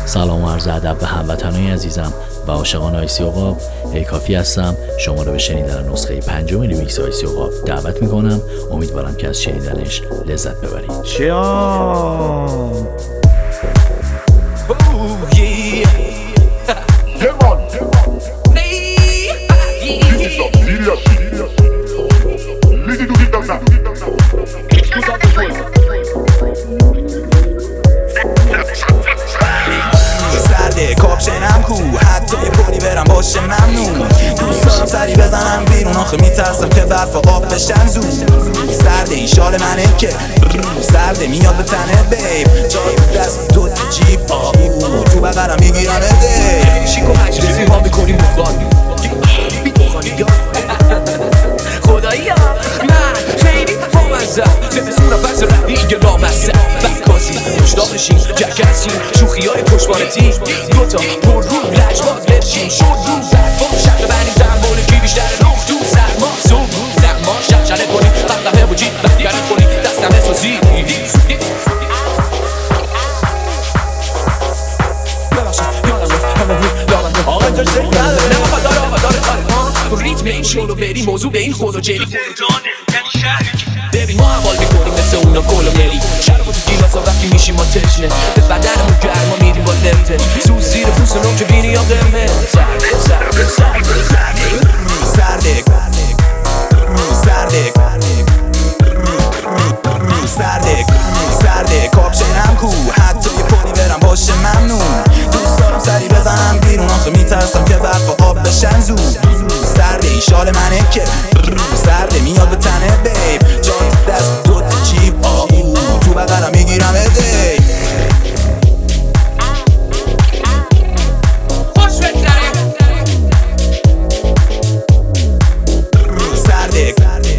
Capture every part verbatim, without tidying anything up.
سلام و عرض ادب به هموطنان عزیزم و عاشقان آیسی عقاب. ای کافی هستم. شما رو به شنیدن نسخه پنجم ریمیکس آیسی عقاب دعوت میکنم. امیدوارم که از شنیدنش لذت ببرید. شیام سرده کاپشنم کو حتی یه پونی برم باشه ممنون. دوست دارم سری بزنم بیرون آخه میترسم که برف آب بشن زود. سرده این شال منه که سرده میاد به تنه بیب جای دست تو جیب تو بقرم میگیرم دی شیکو هشت رسی ها میکنیم بخوانی بی بخوانی خدایی ها من خیلی بامزم زمستون فصل رقیق لامزم بکاسی مشتاقشیم جکسیم شوخی های پشتوارتی دوتا پر رو لجباز برشیم شد رو برفا شقه بنیم زنبال کی بیشتر نخ تو سرما زوم زمان شلشله کنیم قهقه و جیب بگرد کنیم دستم اسازی آقا جا شکل نداره نه آقا داره آقا داره آره ریتم این شلو بری موضوع به این خود و جلی ببین ما حوال میکنیم مثل اونا کلوملی شرم و تو گیلاسا وقتی میشیم ما تشنه به بدنمون گرما میریم با لفته سوز زیر پوست نم که بینی یا قمه سرده سرده سرده سرده سرده سرده سرده کاپشنم کو حتی یه پونی برم باشه ممنون. دوست دارم سری بزنم بیرون آخه میترسم که برف آب بشن زود. سرده این شال منه که سرده میاد به تنه بیب جای دست تو جیب آهو تو بقرم میگیرم دی خوش بگذره سرده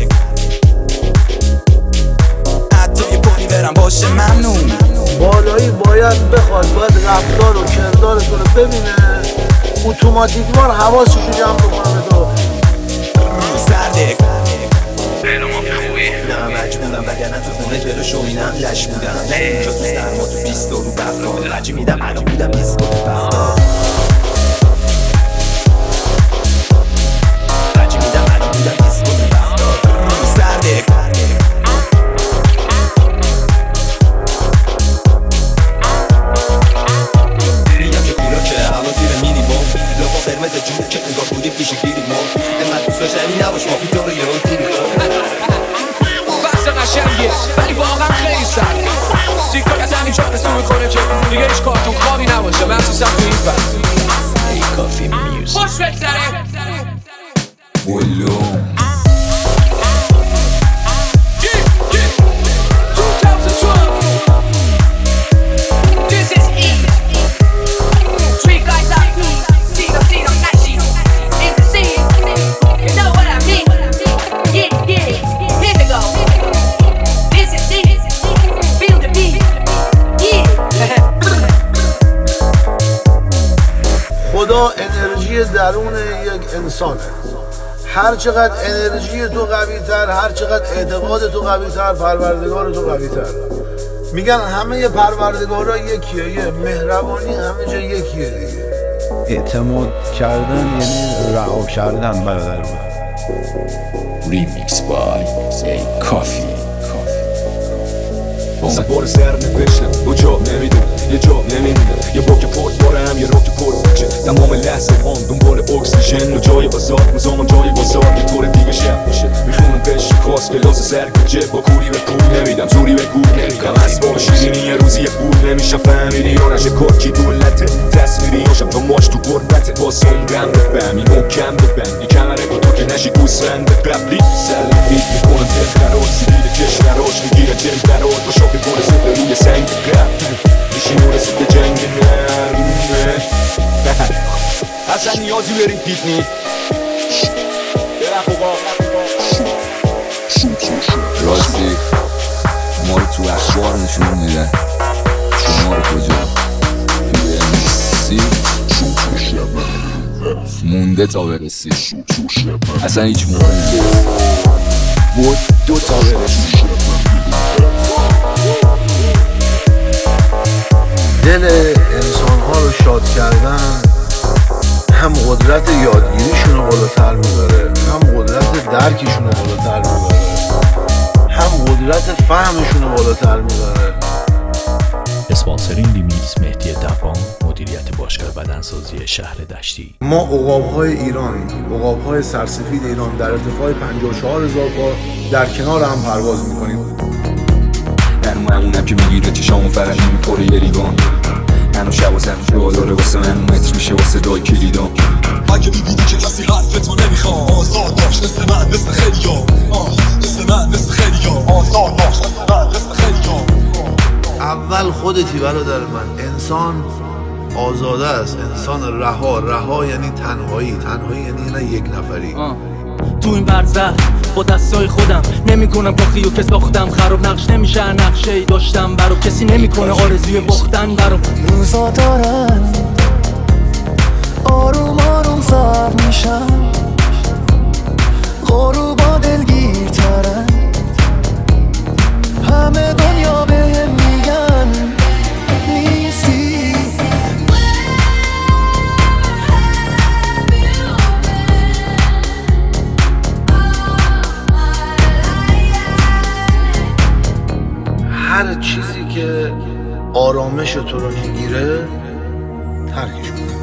حتی یه پونی برم باشه ممنون. بالایی باید بخواد باید رفتار و کردارتون رو ببینه اتوماتیکمان حواسشو جمع بکنه تو سرده خیلی ما خوبی نه مجبورم وگرنه تو خونه جلو شوینم لش بودم اینجا تو سرما تو بیست رو برفا رجی میدم الان بودم بیست رو برفا رجی میدم الان بودم بیست رو برفا سرده میگم که پیرا که هوا زیر مینی بام لبا قرمز جون که انگار بودیم پیش گیری ما انقدر دوست داشتنی نباش ما پیتا رو یه رو تیری بحث قشنگیه ولی واقعا خیلی سرد سیکار از همین چهار سو میکنه که دیگه هیچ کارتون خوابی نباشه مخصوصا تو این فصل. ای کافی میوزیک خوش بگذره ولوم خدا انرژی درون یک انسانه. هر چقدر انرژی تو قوی تر، هر چقدر اعتقاد تو قوی تر، پروردگار تو قوی تر. میگن همه پروردگارا یکیه، یه مهربانی همه جا یکیه دیگه. اعتماد کردن یعنی رها کردن برادر من. ریمیکس بای ای کافی سبار سر نوشتم دو جا نمیدون یه جا نمیمونه یه باک پورت بارم یه راک پورت بکشه تمام لحظه هم دنبال اکسیژن و جای بازار مزامان جای بازار یه طور دیگه شب میشه میخونم پشت خواست کلاس سرگجه با کوری به کور نمیدم زوری به کور نمیدم اسباب شیرینی یه روزی یه پول نمیشم فهمیدی یا نشه کارکی دولته تصویری هاشم تا ماش تو قربته با سنگم بفهمی محکم ببندی کمره با تو که نشی گوسفند قبلی سلام بیت میکنم تفقرار سیدید کشوراش میگیره تمپرار با شاک گل سفر روی سنگ قبل میشی مورسید به جنگ نرمه اصلا نیازی بریم پیکنیک برم خوبا راستی ما رو تو اخبار نشون میدن شما رو کجا توی امسی مونده تا برسی اصلا هیچ مهم نیست بود دو تا برسی دل انسان ها رو شاد کردن هم قدرت یادگیریشون رو بالاتر میبره، هم قدرت درکشون رو بالاتر میبره، هم قدرت فهمشون رو بالاتر میبره. اسپانسرین لیمیت مهدی دبان، مدیریت باشگاه بدنسازی شهر دشتی. ما عقاب‌های ایران، عقاب‌های سرسفید ایران در ارتفاع پنجاه و چهار هزار پا در کنار هم پرواز میکنیم. هنو همونم که میگیره چشامو فقط نمیپره یه لیوان. هنو شب و زمین جا داره واسه من متر میشه واسه دای کلیدان. اگه میبینی که کسی حرفتو نمیخواد آزاد باش مثل من مثل خیلیا، مثل من مثل خیلیا، آزاد باش مثل من مثل خیلیا. اول خودتی برادر من. انسان آزاده است، انسان رها. رها یعنی تنهایی، تنهایی یعنی نه یک نفری. آه. تو این برزخ با دستای خودم نمیکنم کاخی و که ساختم خراب، نقش نمیشه نقشه ای داشتم برا کسی نمیکنه آرزوی باختن برام. روزا دارن آروم آروم سرد میشن، غروبا دلگیرترن، همه دنیا بهم میگن نیستی. هر چیزی که آرامش تو رو میگیره ترکش کن.